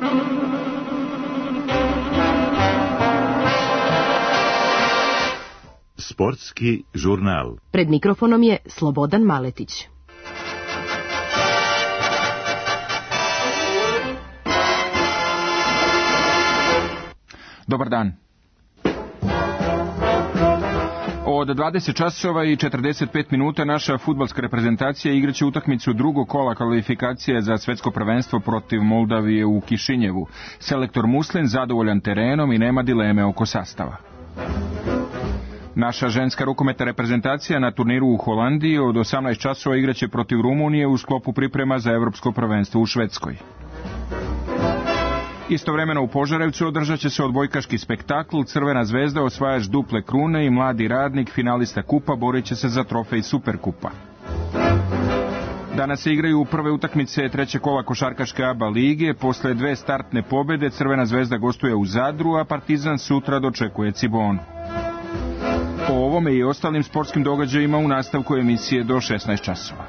Sportski žurnal. Pred mikrofonom je Slobodan Maletić. Dobar dan. Od 20 časova i 45 minuta naša fudbalska reprezentacija igraće utakmicu drugog kola kvalifikacije za svetsko prvenstvo protiv Moldavije u Kišinjevu. Selektor Muslin zadovoljan terenom i nema dileme oko sastava. Naša ženska rukometna reprezentacija na turniru u Holandiji od 18 časova igraće protiv Rumunije u sklopu priprema za evropsko prvenstvo u Švedskoj. Istovremeno u Požarevcu održat će se odbojkaški spektakl. Crvena zvezda, osvajač duple krune, i Mladi radnik, finalista kupa, borit će se za trofej Superkupa. Danas se igraju prve utakmice trećeg kola košarkaške ABA lige. Posle dve startne pobede Crvena zvezda gostuje u Zadru, a Partizan sutra dočekuje Cibonu. O ovome i ostalim sportskim događajima u nastavku emisije do 16 časova.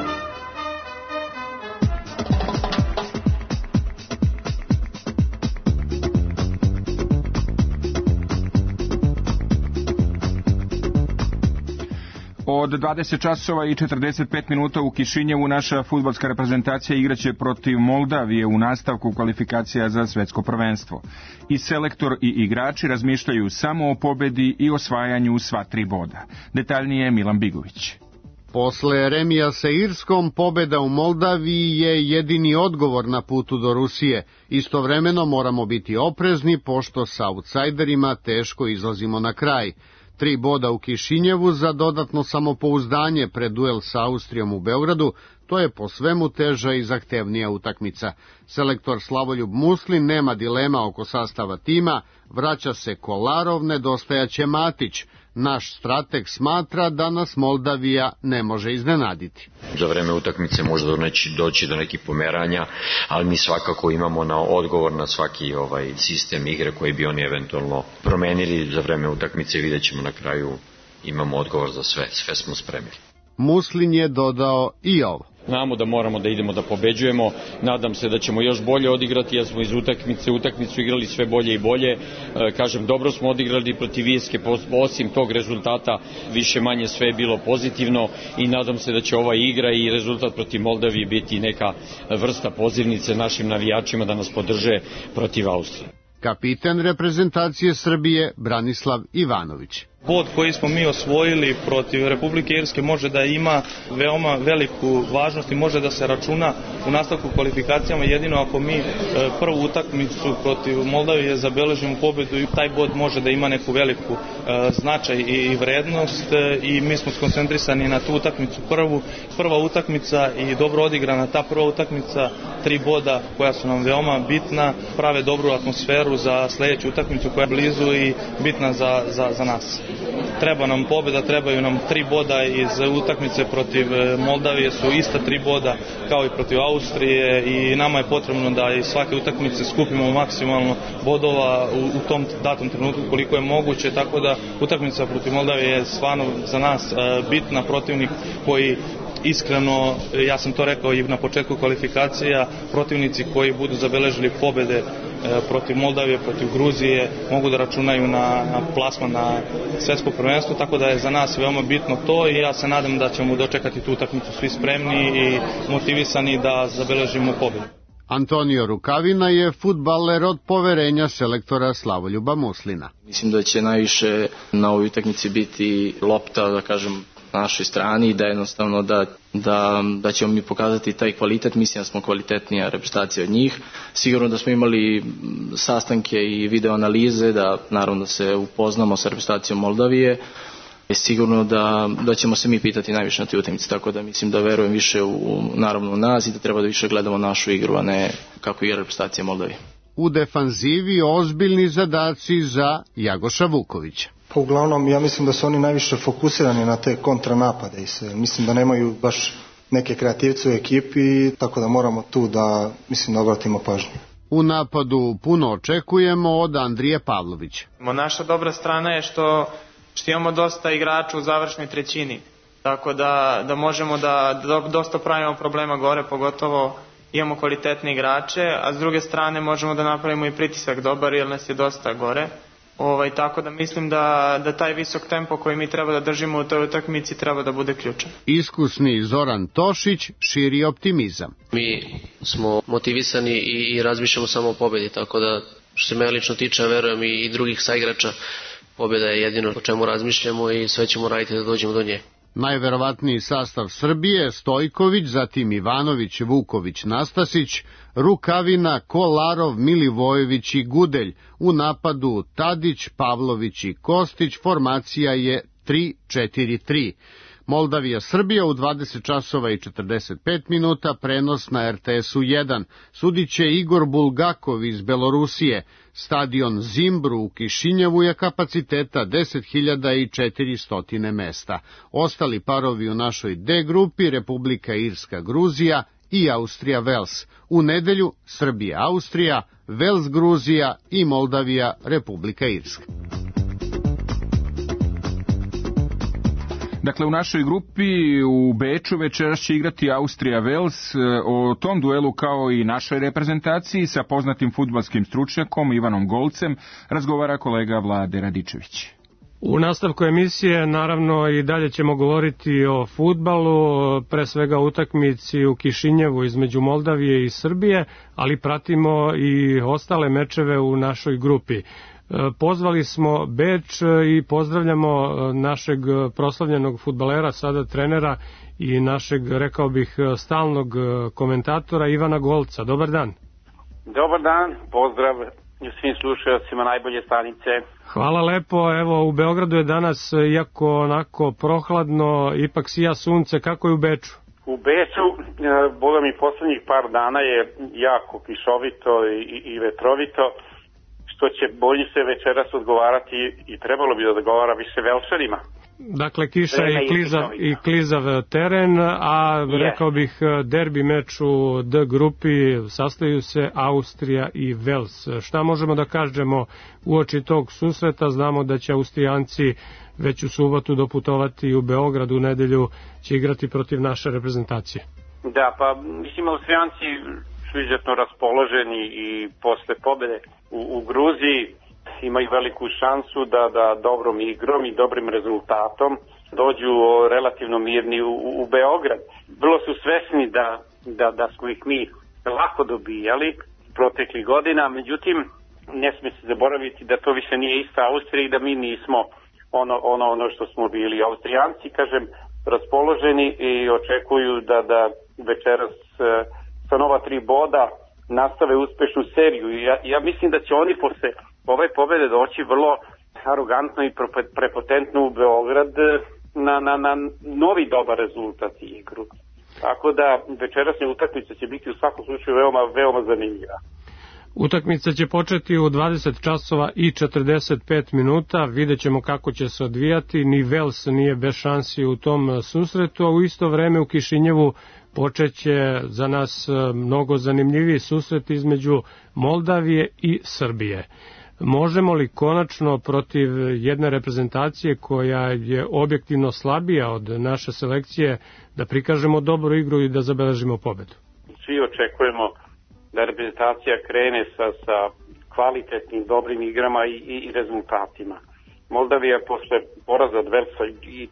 Od 20 časova i 45 minuta u Kišinjevu naša fudbalska reprezentacija igraće protiv Moldavije u nastavku kvalifikacija za svetsko prvenstvo. I selektor i igrači razmišljaju samo o pobedi i osvajanju sva 3 boda. Detaljnije Milan Bigović. Posle remija sa Irskom, pobeda u Moldaviji je jedini odgovor na putu do Rusije. Istovremeno moramo biti oprezni, pošto sa outsajderima teško izlazimo na kraj. 3 boda u Kišinjevu za dodatno samopouzdanje pred duel sa Austrijom u Beogradu, to je po svemu teža i zahtevnija utakmica. Selektor Slavoljub Muslin nema dilema oko sastava tima, vraća se Kolarov, nedostajaće Matić. Naš strateg smatra da nas Moldavija ne može iznenaditi. Za vreme utakmice može doći do nekih pomeranja, ali mi svakako imamo odgovor na svaki sistem igre koji bi oni eventualno promenili za vreme utakmice. Vidjet ćemo na kraju, imamo odgovor za sve smo spremili. Muslin je dodao i ovo. Znamo da moramo da idemo da pobeđujemo, nadam se da ćemo još bolje odigrati, jer smo iz utakmicu igrali sve bolje i bolje. Kažem, dobro smo odigrali protiv Irske, osim tog rezultata više manje sve je bilo pozitivno i nadam se da će ova igra i rezultat protiv Moldavije biti neka vrsta pozivnice našim navijačima da nas podrže protiv Austrije. Kapiten reprezentacije Srbije Branislav Ivanović. Bod koji smo mi osvojili protiv Republike Irske može da ima veoma veliku važnost i može da se računa u nastavku kvalifikacijama jedino ako mi prvu utakmicu protiv Moldavije zabeležimo pobedu i taj bod može da ima neku veliku značaj i vrednost i mi smo skoncentrisani na tu utakmicu prva utakmica i dobro odigrana ta prva utakmica, 3 boda koja su nam veoma bitna, prave dobru atmosferu za sledeću utakmicu koja je blizu i bitna za nas. Treba nam pobjeda, trebaju nam 3 boda iz utakmice protiv Moldavije, su ista 3 boda kao i protiv Austrije i nama je potrebno da iz svake utakmice skupimo maksimalno bodova u tom datom trenutku koliko je moguće, tako da utakmica protiv Moldavije je stvarno za nas bitna, protivnik koji iskreno, ja sam to rekao i na početku kvalifikacija, protivnici koji budu zabeležili pobjede protiv Moldavije, protiv Gruzije, mogu da računaju na plasman na svetsko prvenstvo, tako da je za nas veoma bitno to i ja se nadam da ćemo dočekati tu utakmicu svi spremni i motivisani da zabeležimo pobjedu. Antonio Rukavina je fudbaler od poverenja selektora Slavoljuba Muslina. Mislim da će najviše na ovoj utakmici biti lopta, da kažem, na našoj strani i da jednostavno da ćemo mi pokazati taj kvalitet. Mislim da smo kvalitetnija reprezentacija od njih. Sigurno da smo imali sastanke i video analize, da naravno da se upoznamo sa reprezentacijom Moldavije. Sigurno da ćemo se mi pitati najviše na toj utakmici, tako da mislim da verujem više naravno u nas i da treba da više gledamo našu igru, a ne kako igra reprezentacija Moldavije. U defanzivi ozbiljni zadaci za Jagoša Vukovića. Pa uglavnom ja mislim da su oni najviše fokusirani na te kontranapade i sve. Mislim da nemaju baš neke kreativce u ekipi, tako da moramo tu da obratimo pažnju. U napadu puno očekujemo od Andrije Pavlovića. Naša dobra strana je što imamo dosta igrača u završnoj trećini, tako da možemo da dosta pravimo problema gore, pogotovo imamo kvalitetne igrače, a s druge strane možemo da napravimo i pritisak dobar jer nas je dosta gore. Tako da mislim da taj visok tempo koji mi treba da držimo u toj utakmici treba da bude ključan. Iskusni Zoran Tošić širi optimizam. Mi smo motivisani i razmišljamo samo o pobedi, tako da što se mene lično tiče, verujem i drugih saigrača, pobjeda je jedino o čemu razmišljamo i sve ćemo raditi da dođemo do nje. Najverovatniji sastav Srbije: Stojković, zatim Ivanović, Vuković, Nastasić, Rukavina, Kolarov, Milivojević i Gudelj. U napadu Tadić, Pavlović i Kostić. Formacija je 3-4-3. Moldavija-Srbija u 20 časova i 45 minuta, prenos na RTS-u 1. Sudiće Igor Bulgakov iz Belorusije. Stadion Zimbru u Kišinjevu je kapaciteta 10.400 mesta. Ostali parovi u našoj D grupi: Republika Irska-Gruzija i Austrija-Vels. U nedelju Srbija-Austrija, Vels-Gruzija i Moldavija-Republika Irska. Dakle, u našoj grupi u Beču večeras će igrati Austrija-Vels. O tom duelu, kao i našoj reprezentaciji, sa poznatim fudbalskim stručnjakom Ivanom Golcem razgovara kolega Vlade Radičević. U nastavku emisije naravno i dalje ćemo govoriti o fudbalu, pre svega utakmici u Kišinjevu između Moldavije i Srbije, ali pratimo i ostale mečeve u našoj grupi. Pozvali smo Beč i pozdravljamo našeg proslavljenog fudbalera, sada trenera i našeg, rekao bih, stalnog komentatora Ivana Golca. Dobar dan. Dobar dan, pozdrav svim slušaocima najbolje stanice. Hvala lepo, evo u Beogradu je danas, iako onako prohladno, ipak sija sunce. Kako je u Beču? U Beču, boga mi poslednjih par dana je jako kišovito i vetrovito, što će bolje se večeras odgovarati i trebalo bi da odgovara više Velšanima. Dakle, kiša i klizav teren, a rekao bih derbi meč u D grupi, sastaju se Austrija i Vels. Šta možemo da kažemo uoči tog susreta? Znamo da će Austrijanci već u subotu doputovati u Beograd, u nedelju će igrati protiv naše reprezentacije. Da, pa mislim, Austrijanci su izuzetno raspoloženi i posle pobede u Gruziji imaju veliku šansu da dobrom igrom i dobrim rezultatom dođu relativno mirni u Beograd. Vrlo su svesni da smo ih mi lako dobijali proteklih godina, međutim ne smije se zaboraviti da to više nije ista Austrija i da mi nismo ono što smo bili. Austrijanci, kažem, raspoloženi i očekuju da večeras sa nova 3 boda nastave uspešnu seriju. Ja mislim da će oni posle ove pobede doći vrlo arogantno i prepotentno u Beograd na novi dobar rezultat i igru. Tako da večerasnja utakmica će biti u svakom slučaju veoma zanimljiva. Utakmica će početi u 20 časova i 45 minuta, vidjet ćemo kako će se odvijati, ni Vels nije bez šansi u tom susretu, a u isto vreme u Kišinjevu počeće za nas mnogo zanimljiviji susret između Moldavije i Srbije. Možemo li konačno protiv jedne reprezentacije koja je objektivno slabija od naše selekcije da prikažemo dobru igru i da zabeležimo pobedu? Svi očekujemo da reprezentacija krene sa kvalitetnim, dobrim igrama i rezultatima. Moldavija posle poraza od Velsa i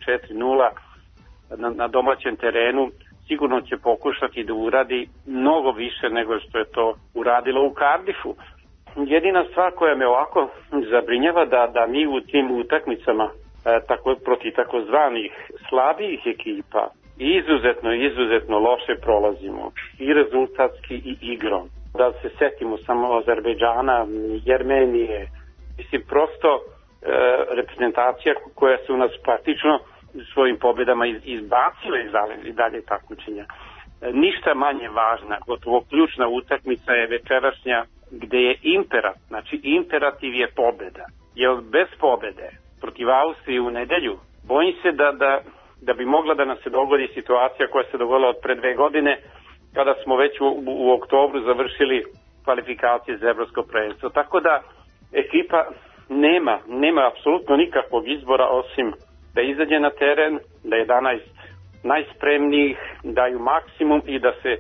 4-0 na domaćem terenu sigurno će pokušati da uradi mnogo više nego što je to uradilo u Kardifu. Jedina stvar koja me ovako zabrinjava da mi u tim utakmicama protiv takozvanih slabijih ekipa izuzetno loše prolazimo i rezultatski i igrom. Da se setimo samo Azerbejdžana, Jermenije, mislim prosto reprezentacija koja su nas praktično svojim pobedama izbacile iz dalje takmičenja. Ništa manje važna, gotovo ključna utakmica je večerašnja gde je imperativ je pobeda. Jer bez pobede protiv Austrije u nedelju, bojim se da bi mogla da nam se dogodi situacija koja se dogodila od pre 2 godine, kada smo već u oktobru završili kvalifikacije za evropsko prvenstvo. Tako da ekipa nema apsolutno nikakvog izbora osim da izađe na teren, da 11 najspremnijih daju maksimum i da se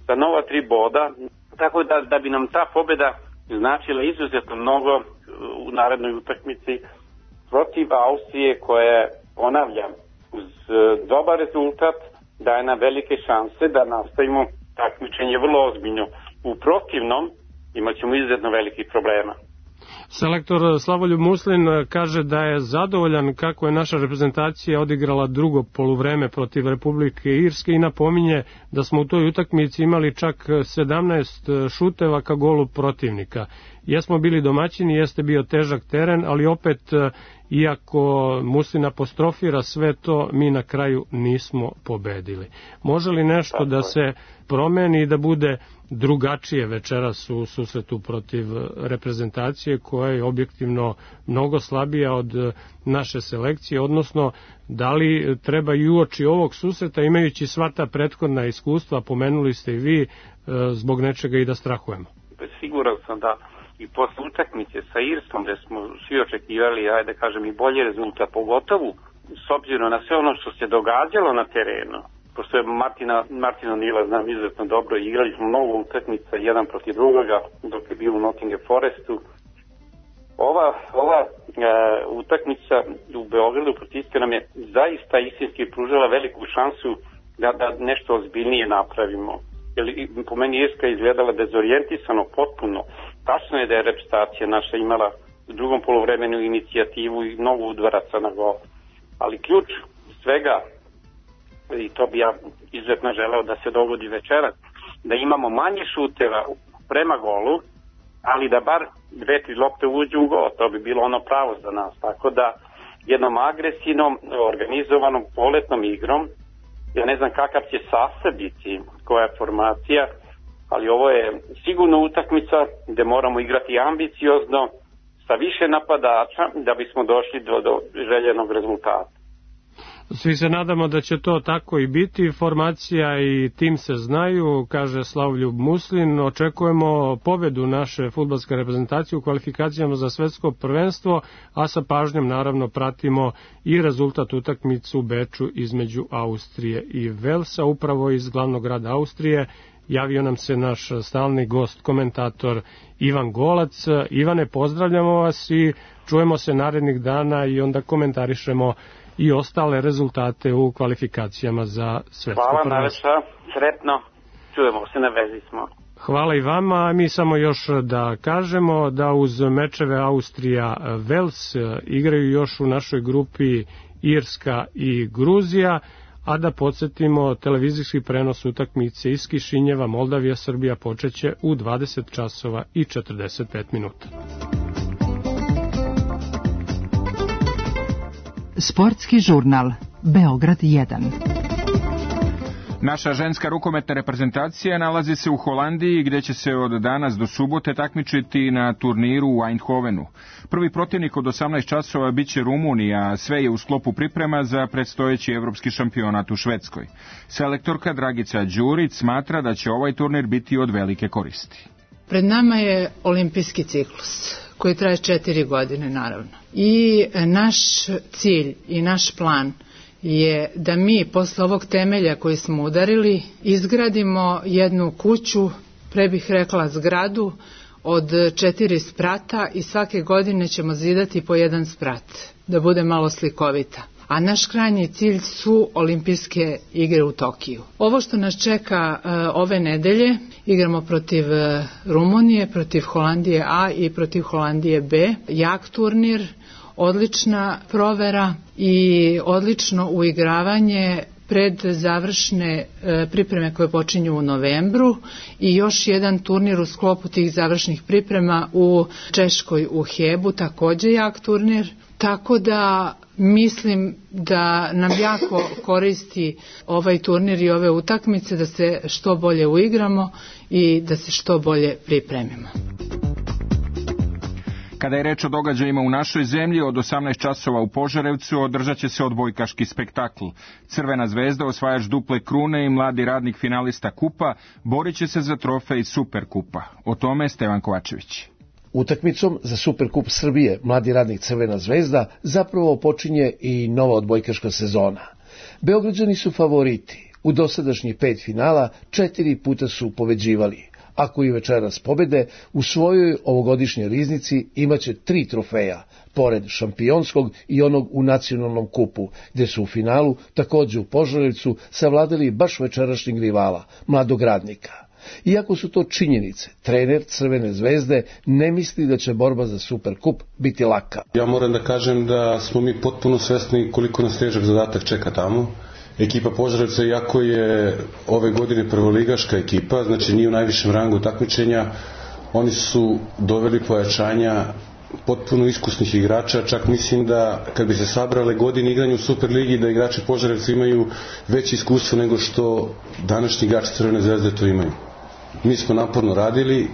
za nova 3 boda, tako da bi nam ta pobjeda značila izuzetno mnogo u narednoj utakmici protiv Austrije, koja je, ponavljam, uz dobar rezultat daje nam velike šanse da nastavimo takmičenje vrlo ozbiljno. U protivnom imat ćemo izuzetno velikih problema. Selektor Slavoljub Muslin kaže da je zadovoljan kako je naša reprezentacija odigrala drugo poluvreme protiv Republike Irske i napominje da smo u toj utakmici imali čak 17 šuteva ka golu protivnika. Jesmo bili domaćini, jeste bio težak teren, ali opet, iako Muslin apostrofira sve to, mi na kraju nismo pobedili. Može li nešto da se promeni i da bude drugačije večeras u susretu protiv reprezentacije koja je objektivno mnogo slabija od naše selekcije, odnosno da li treba i uoči ovog susreta, imajući sva ta prethodna iskustva, pomenuli ste i vi, zbog nečega i da strahujemo? Siguran sam da i posle utakmice sa Irskom, gde smo svi očekivali, ajde kažem, i bolji rezultat, pogotovo s obzirom na sve ono što se događalo na terenu. Pošto je Martina Nila, znam, izuzetno dobro, igrali smo mnogo utakmica, jedan protiv drugoga, dok je bio u Nottingham Forestu. Ova utakmica u Beogradu protiv Irske nam je zaista istinski pružala veliku šansu da nešto ozbiljnije napravimo. Jer po meni Irska je izgledala dezorijentisano potpuno. Tačno je da je reprezentacija naša imala u drugom poluvremenu inicijativu i mnogo udvaraca na gol. Ali ključ svega, i to bi ja izuzetno želeo da se dogodi večeras, da imamo manje šuteva prema golu, ali da bar 2-3 lopte uđu u gol. To bi bilo ono pravo za nas. Tako da jednom agresivnom, organizovanom, poletnom igrom, ja ne znam kakav će sastav biti, koja je formacija, ali ovo je sigurno utakmica gde moramo igrati ambiciozno sa više napadača da bismo došli do željenog rezultata. Svi se nadamo da će to tako i biti. Formacija i tim se znaju, kaže Slavoljub Muslin. Očekujemo pobedu naše fudbalske reprezentacije u kvalifikacijama za svetsko prvenstvo, a sa pažnjom naravno pratimo i rezultat utakmice u Beču između Austrije i Velsa. Upravo iz glavnog grada Austrije javio nam se naš stalni gost, komentator Ivan Golac. Ivane, pozdravljamo vas i čujemo se narednih dana i onda komentarišemo i ostale rezultate u kvalifikacijama za svetsko prvenstvo. Hvala najlepša, sretno, čujemo se, na vezi smo. Hvala i vama, a mi samo još da kažemo da uz mečeve Austrija-Vels igraju još u našoj grupi Irska i Gruzija, a da podsjetimo, televizijski prenos utakmice iz Kišinjeva, Moldavija-Srbija počeće u 20 časova i 45 minuta. Sportski žurnal Beograd 1. Naša ženska rukometna reprezentacija nalazi se u Holandiji, gde će se od danas do subote takmičiti na turniru u Eindhovenu. Prvi protivnik od 18 časova biće Rumunija, a sve je u sklopu priprema za predstojeći evropski šampionat u Švedskoj. Selektorka Dragica Đurić smatra da će ovaj turnir biti od velike koristi. Pred nama je olimpijski ciklus koji traje 4 godine, naravno. I naš cilj i naš plan je da mi posle ovog temelja koji smo udarili izgradimo jednu kuću, pre bih rekla zgradu, od 4 sprata i svake godine ćemo zidati po jedan sprat, da bude malo slikovita. A naš krajnji cilj su olimpijske igre u Tokiju. Ovo što nas čeka ove nedelje, igramo protiv Rumunije, protiv Holandije A i protiv Holandije B. Jak turnir, odlična provera i odlično uigravanje pred završne pripreme koje počinju u novembru i još jedan turnir u sklopu tih završnih priprema u Češkoj u Hebu, takođe jak turnir. Tako da mislim da nam jako koristi ovaj turnir i ove utakmice, da se što bolje uigramo i da se što bolje pripremimo. Kada je reč o događajima u našoj zemlji, od 18 časova u Požarevcu održat će se odbojkaški spektakl. Crvena zvezda, osvajač duple krune i mladi radnik finalista kupa, borit će se za trofej Superkupa. O tome Stevan Kovačević. Utakmicom za Superkup Srbije mladi radnik Crvena zvezda zapravo počinje i nova odbojkaška sezona. Beograđani su favoriti. U dosadašnjih 5 finala 4 puta su pobeđivali. Ako i večeras pobede, u svojoj ovogodišnjoj riznici imaće 3 trofeja, pored šampionskog i onog u nacionalnom kupu, gde su u finalu, takođe u Požarevcu, savladali baš večerašnjeg rivala, Mladog Radnika. Iako su to činjenice, trener Crvene zvezde ne misli da će borba za Superkup biti laka. Ja moram da kažem da smo mi potpuno svesni koliko nas težak zadatak čeka tamo. Ekipa Požarevca, iako je ove godine prvoligaška ekipa, znači nije u najvišem rangu takmičenja, oni su doveli pojačanja potpuno iskusnih igrača, čak mislim da kad bi se sabrale godine igranja u Superligi, da igrači Požarevca imaju veće iskustvo nego što današnji igrači Crvene zvezde to imaju. Mi smo naporno radili,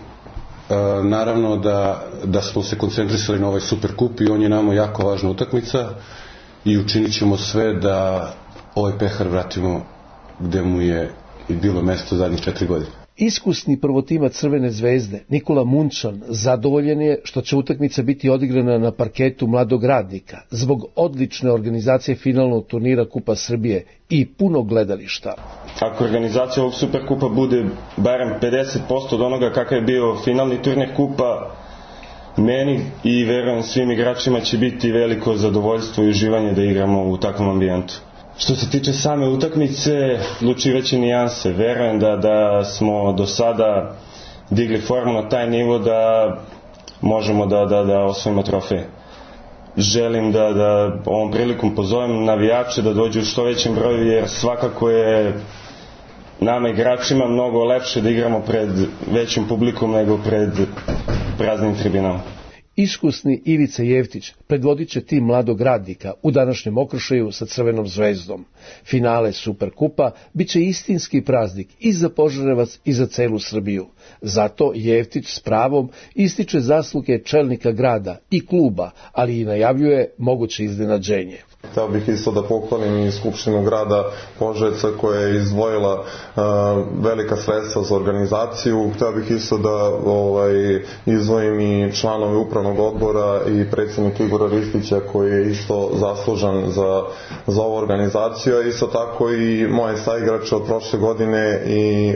naravno da smo se koncentrisali na ovaj Superkup i on je nama jako važna utakmica i učinit ćemo sve da ovaj pehar vratimo gde mu je i bilo mesto zadnjih 4 godine. Iskusni prvotimac Crvene zvezde, Nikola Munčan, zadovoljen je što će utakmica biti odigrana na parketu Mladog Radnika, zbog odlične organizacije finalnog turnira Kupa Srbije i puno gledališta. Ako organizacija ovog Superkupa bude barem 50% od onoga kakav je bio finalni turnir Kupa, meni i verujem svim igračima će biti veliko zadovoljstvo i uživanje da igramo u takvom ambijentu. Što se tiče same utakmice, odlučivaće nijanse. Verujem da smo do sada digli formu na taj nivo da možemo da osvojimo trofej. Želim da ovom prilikom pozovem navijače da dođu u što većem broju, jer svakako je nama igračima mnogo lepše da igramo pred većim publikom nego pred praznim tribinama. Iskusni Ivica Jevtić predvodit će tim Mladog Radnika u današnjem okršaju sa Crvenom zvezdom. Finale Superkupa biće istinski praznik i za Požarevac i za celu Srbiju. Zato Jevtić s pravom ističe zasluge čelnika grada i kluba, ali i najavljuje moguće iznenađenje. Hteo bih isto da pohvalim i Skupštinu grada Požarevca koja je izdvojila velika sredstva za organizaciju. Hteo bih isto da izdvojim i članove upravnog odbora i predsjednik Igora Ristića koji je isto zaslužan za ovu organizaciju, a isto tako i moje saigrače od prošle godine i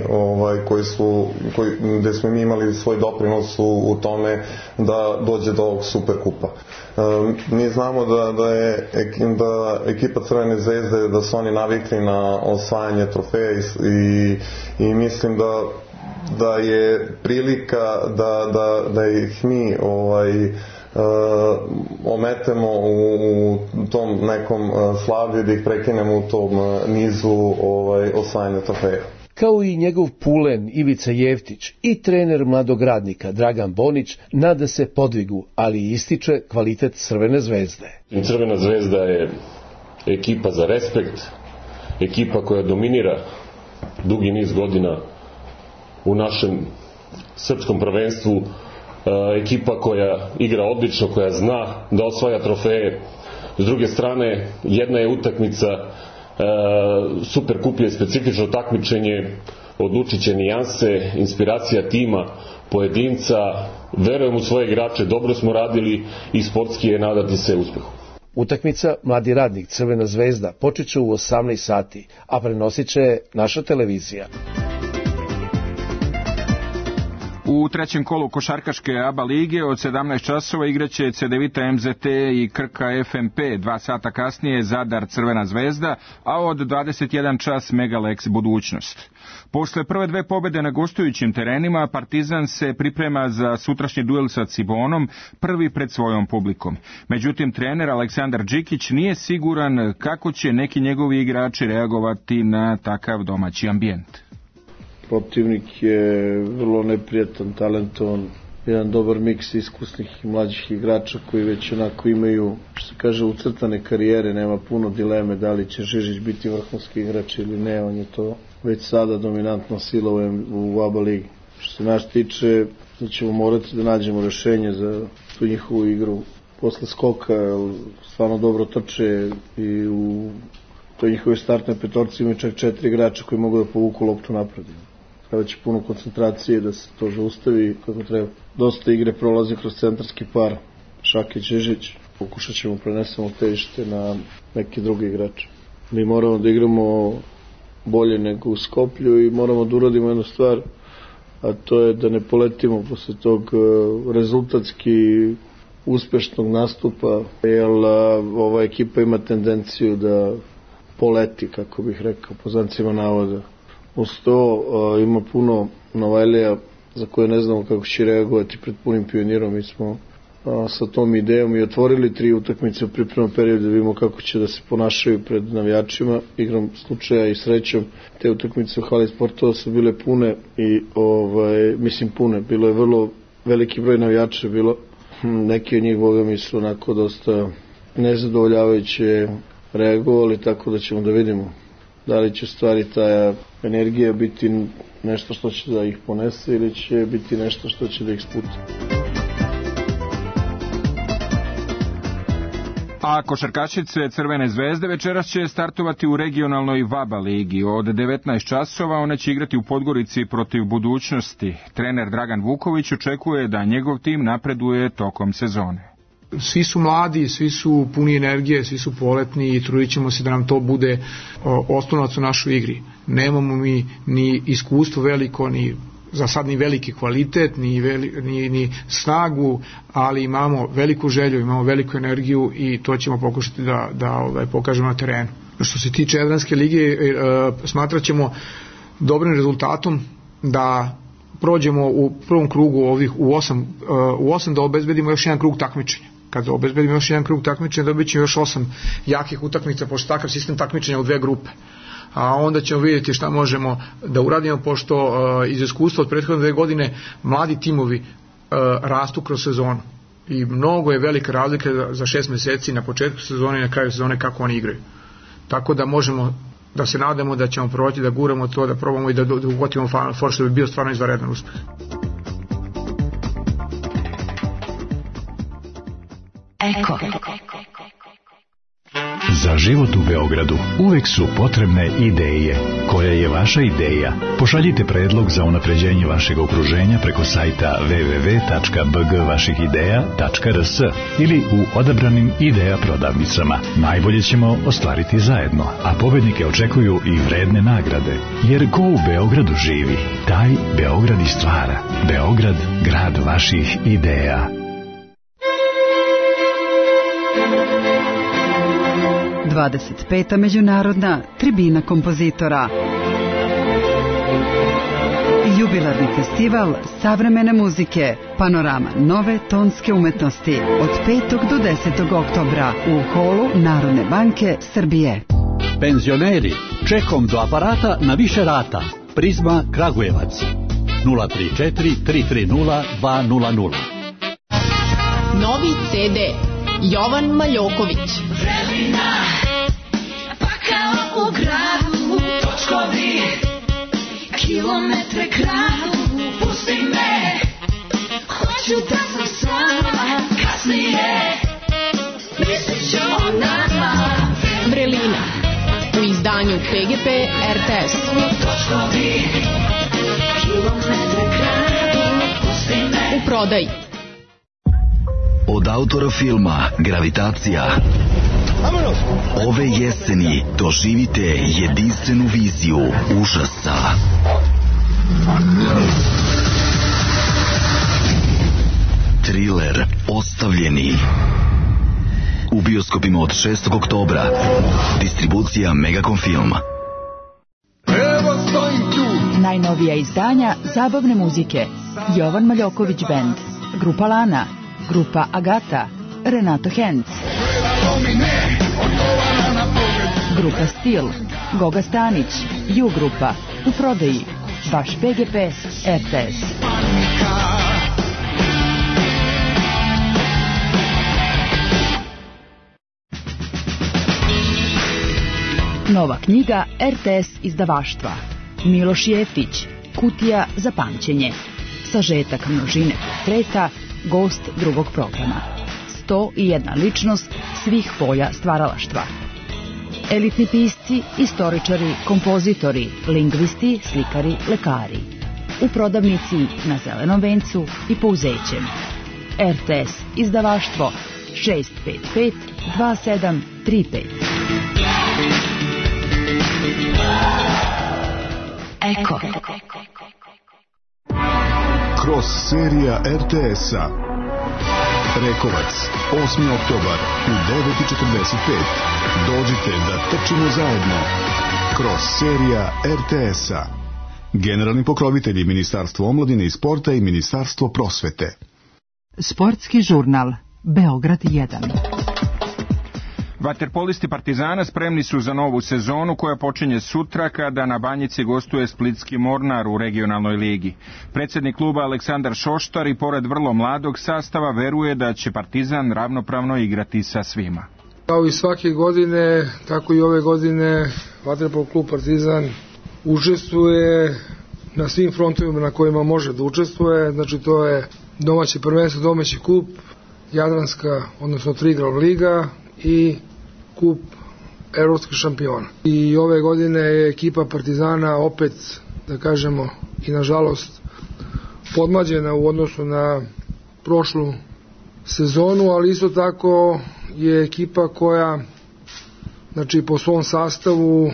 gde smo mi imali svoj doprinos u tome da dođe do ovog Superkupa. Mi znamo da ekipa Crvene zvezde, da su oni navikli na osvajanje trofeja i mislim da je prilika da ih mi ometemo u tom nekom slavlju, da ih prekinemo u tom nizu osvajanja trofeja. Kao i njegov pulen Ivica Jevtić i trener Mladog Radnika Dragan Bonić nada se podvigu, ali ističe kvalitet Crvene zvezde. Crvena zvezda je ekipa za respekt, ekipa koja dominira dugi niz godina u našem srpskom prvenstvu, ekipa koja igra odlično, koja zna da osvaja trofeje. S druge strane, jedna je utakmica, Superkup je specifično takmičenje, odlučit će nijanse, inspiracija tima, pojedinca, verujem u svoje igrače, dobro smo radili i sportski je nadati se uspehu. Utakmica Mladi Radnik Crvena zvezda počeće u 18 sati, a prenosit će naša televizija. U trećem kolu košarkaške ABA lige od 17 časova igraće Cedevita MZT i Krka FNP, 2 sata kasnije Zadar Crvena zvezda, a od 21 čas Megalex Budućnost. Posle prve 2 pobede na gostujućim terenima, Partizan se priprema za sutrašnji duel sa Cibonom, prvi pred svojom publikom. Međutim, trener Aleksandar Đikić nije siguran kako će neki njegovi igrači reagovati na takav domaći ambijent. Protivnik je vrlo neprijatan, talentovan, jedan dobar miks iskusnih i mlađih igrača koji već onako imaju, što se kaže, ucrtane karijere, nema puno dileme da li će Žižić biti vrhunski igrač ili ne, on je to već sada dominantna sila u ABA ligi. Što se nas tiče, da ćemo morati da nađemo rešenje za tu njihovu igru posle skoka, stvarno dobro trče i u toj njihove startne petorci imaju čak 4 igrača koji mogu da povuku loptu napred. Treba će puno koncentracije da se to zaustavi kako treba. Dosta igre prolazi kroz centarski par Šakić, Žižić. Pokušat ćemo prenesemo težište na neke druge igrače. Mi moramo da igramo bolje nego u Skoplju i moramo da uradimo jednu stvar, a to je da ne poletimo posle tog rezultatski uspešnog nastupa, jer ova ekipa ima tendenciju da poleti, kako bih rekao, po znacima navoda. Uz to ima puno Novajlija za koje ne znamo kako će reagovati pred punim Pionirom. Mi smo sa tom idejom i otvorili 3 utakmice u pripremnom periodu da vidimo kako će da se ponašaju pred navijačima. Igram slučaja i srećom te utakmice u hali sportova su bile pune i mislim pune, bilo je vrlo veliki broj navijača bilo. Neki od njih, boga mi, su onako dosta nezadovoljavajuće reagovali, tako da ćemo da vidimo da li će stvari ta energija biti nešto što će da ih ponese ili će biti nešto što će da ih sputi. A košarkašice Crvene zvezde večeras će startovati u regionalnoj VABA ligi. Od 19 časova one će igrati u Podgorici protiv Budućnosti. Trener Dragan Vuković očekuje da njegov tim napreduje tokom sezone. Svi su mladi, svi su puni energije, svi su poletni i trudit ćemo se da nam to bude osnovac u našoj igri. Nemamo mi ni iskustvo veliko, ni za sad ni veliki kvalitet, ni snagu, ali imamo veliku želju, imamo veliku energiju i to ćemo pokušati da pokažemo na terenu. Što se tiče Jadranske lige, smatrat ćemo dobrim rezultatom da prođemo u prvom krugu u 8 da obezbedimo još jedan krug takmičenja. Kad obezbedimo još jedan krug takmičenja, dobit ćemo još 8 jakih utakmica, pošto takav sistem takmičenja u 2 grupe. A onda ćemo vidjeti šta možemo da uradimo, pošto iz iskustva od prethodne 2 godine mladi timovi rastu kroz sezonu. I mnogo je velika razlika za 6 meseci na početku sezone i na kraju sezone kako oni igraju. Tako da možemo da se nadamo da ćemo probati da guramo to, da probamo i da ugotimo Final Four, što bi bio stvarno izvanredan uspeh. Eko. Za život u Beogradu uvek su potrebne ideje. Koja je vaša ideja? Pošaljite predlog za unapređenje vašeg okruženja preko sajta www.bgvašihideja.rs ili u odabranim ideja prodavnicama. Najbolje ćemo ostvariti zajedno, a pobednike očekuju i vredne nagrade. Jer ko u Beogradu živi, taj Beograd i stvara. Beograd, grad vaših ideja. 25. međunarodna tribina kompozitora. Jubilarni festival savremene muzike, panorama nove tonske umetnosti od 5. do 10. oktobra u holu Narodne banke Srbije. Penzioneri, čekom do aparata na više rata. Prizma Kragujevac 034 330 200. Novi CD Jovan Maljoković. Vrelina, pa kao u gradu, točkovi, kilometre kradu, pusti me, hoću da sam s vama, kasnije, mislit ću o nama. Vrelina, u izdanju PGP RTS. Točkovi, kilometre kradu, pusti me. U prodaji. Od autora filma Gravitacija ove jeseni doživite jedinstvenu viziju užasa. Triler Ostavljeni u bioskopima od 6. oktobra. Distribucija Megacom Film. Najnovija izdanja zabavne muzike. Jovan Maljoković Band, Grupa Lana, Grupa Agata, Renato Henc, Grupa Stil, Goga Stanić, Ju Grupa, u prodaji, vaš PGP RTS. Nova knjiga RTS izdavaštva. Miloš Jeftić, Kutija za pamćenje. Sažetak množine portreta, gost drugog programa. 101 ličnost svih polja stvaralaštva. Elitni pisci, istoričari, kompozitori, lingvisti, slikari, lekari. U prodavnici na Zelenom vencu i Pouzećem. RTS izdavaštvo 655 2735. Eko. Cross serija RTS-a. Rekovac, 8. oktobar u 9:45. Dođite da trčimo zajedno. Cross serija RTS-a. Generalni pokrovitelji Ministarstvo omladine i sporta i Ministarstvo prosvete. Sportski žurnal Beograd 1. Vaterpolisti Partizana spremni su za novu sezonu koja počinje sutra kada na Banjici gostuje Splitski Mornar u regionalnoj ligi. Predsjednik kluba Aleksandar Šoštar i pored vrlo mladog sastava veruje da će Partizan ravnopravno igrati sa svima. Kao i svake godine, tako i ove godine vaterpolo klub Partizan učestvuje na svim frontovima na kojima može da učestvuje. Znači to je domaći prvenstvo, domaći kup, Jadranska, odnosno Trigrad liga i kup evropskih šampiona. I ove godine je ekipa Partizana opet, da kažemo, i nažalost podmlađena u odnosu na prošlu sezonu, ali isto tako je ekipa koja, znači po svom sastavu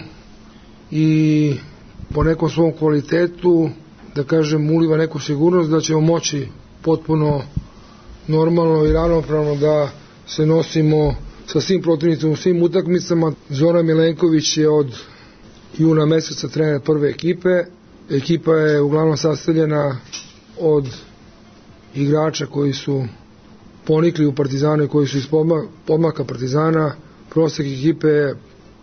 i po nekom svom kvalitetu, da kažem, uliva neku sigurnost da ćemo moći potpuno normalno i ravnopravno da se nosimo sa svim protivnicima u svim utakmicama. Zoran Milenković je od juna meseca trener prve ekipe. Ekipa je uglavnom sastavljena od igrača koji su ponikli u Partizanu i koji su iz podmlaka Partizana. Prosek ekipe je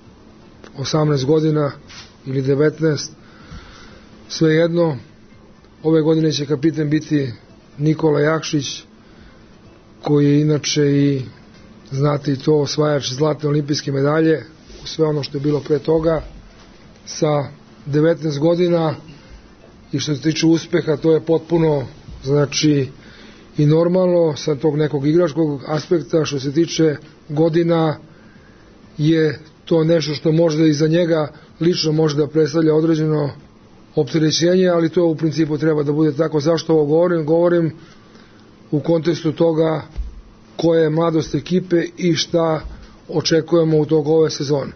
18 godina ili 19. Svejedno, ove godine će kapiten biti Nikola Jakšić, koji je inače i, znate i to, osvajač zlatne olimpijske medalje, u sve ono što je bilo pre toga, sa 19 godina, i što se tiče uspeha, to je potpuno, znači, i normalno sa tog nekog igračkog aspekta. Što se tiče godina, je to nešto što možda i za njega lično može da predstavlja određeno opterećenje, ali to u principu treba da bude tako. Zašto ovo govorim? Govorim u kontekstu toga koja je mladost ekipe i šta očekujemo u toku ove sezone.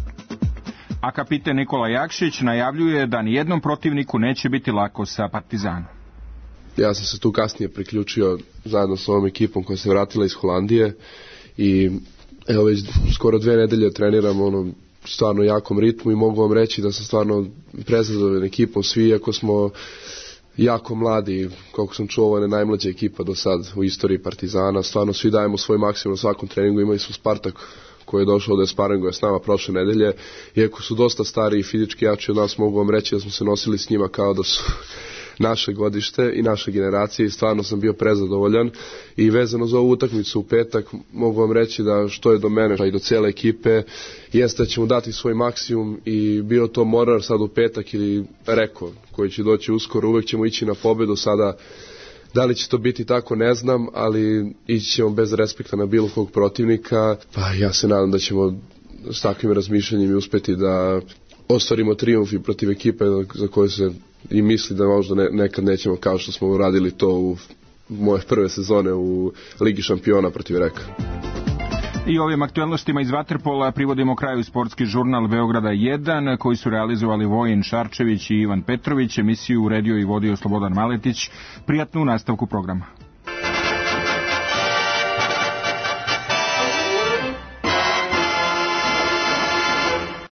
A kapiten Nikola Jakšić najavljuje da nijednom protivniku neće biti lako sa Partizanom. Ja sam se tu kasnije priključio zajedno s ovom ekipom koja se vratila iz Holandije i evo već skoro 2 nedelje treniram stvarno jakom ritmu i mogu vam reći da sam stvarno prezadovoljan ekipom. Svi, iako smo jako mladi, koliko sam čuo, ovo je najmlađa ekipa do sad u istoriji Partizana, stvarno svi dajemo svoj maksimum na svakom treningu. Imali smo Spartak koji je došao da je sparinguje s nama prošle nedelje, iako su dosta stari i fizički jači od nas, mogu vam reći da smo se nosili s njima kao da su naše godište i naše generacije i stvarno sam bio prezadovoljan. I vezano za ovu utakmicu u petak, mogu vam reći da što je do mene pa i do cijele ekipe, jeste da ćemo dati svoj maksimum i bio to Mornar sad u petak ili Reko koji će doći uskoro, uvek ćemo ići na pobedu. Sada da li će to biti tako ne znam, ali ići ćemo bez respekta na bilo kog protivnika. Pa ja se nadam da ćemo s takvim razmišljanjem uspeti da ostvarimo trijumf i protiv ekipe za koju se i misli da možda nekad nećemo, kao što smo uradili to u moje prve sezone u Ligi šampiona protiv Reka. I ovim aktualnostima iz vaterpola privodimo kraju sportski žurnal Beograda 1, koji su realizovali Vojin Šarčević i Ivan Petrović. Emisiju uredio i vodio Slobodan Maletić. Prijatnu nastavku programa.